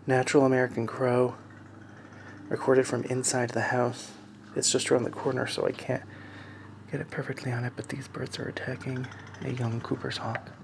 Natural American crow, recorded from inside the house. It's just around the corner, so I can't get it perfectly on it, but these birds are attacking a young Cooper's hawk.